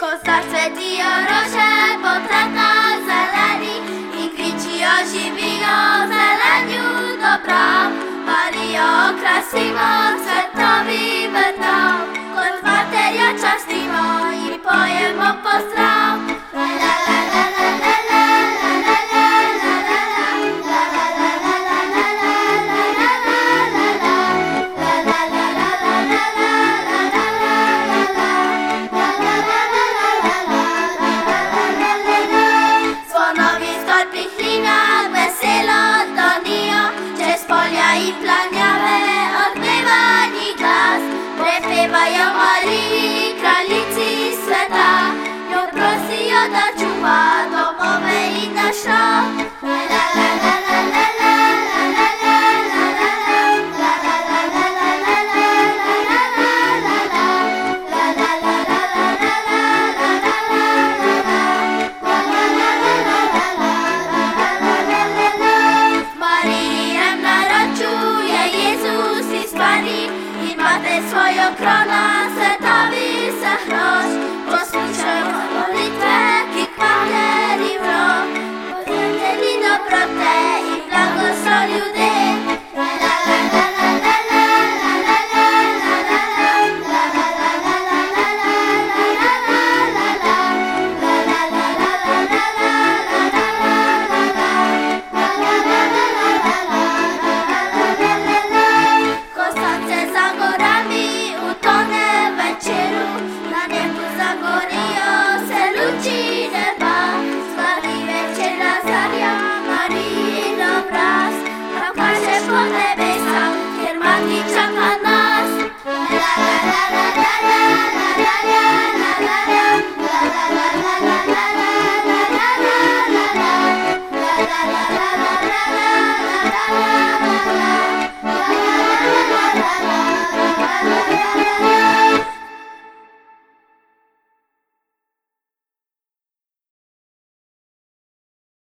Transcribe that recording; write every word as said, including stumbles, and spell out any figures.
Postav sveti orože, potratna zeleni i kriči oživio zelenju dobra. Marijo, krasimo, cvetovi vrta, kod Materja častimo i pojemo pozdrav. La la la la la la la la la la la la la la la i planiave odmevani glas, prepevaju Mariji, kraljici sveta, nju prosio da čuva domove i naš rod. La la la la la la la la la la la la la la la svojog krona se tavi se hroš.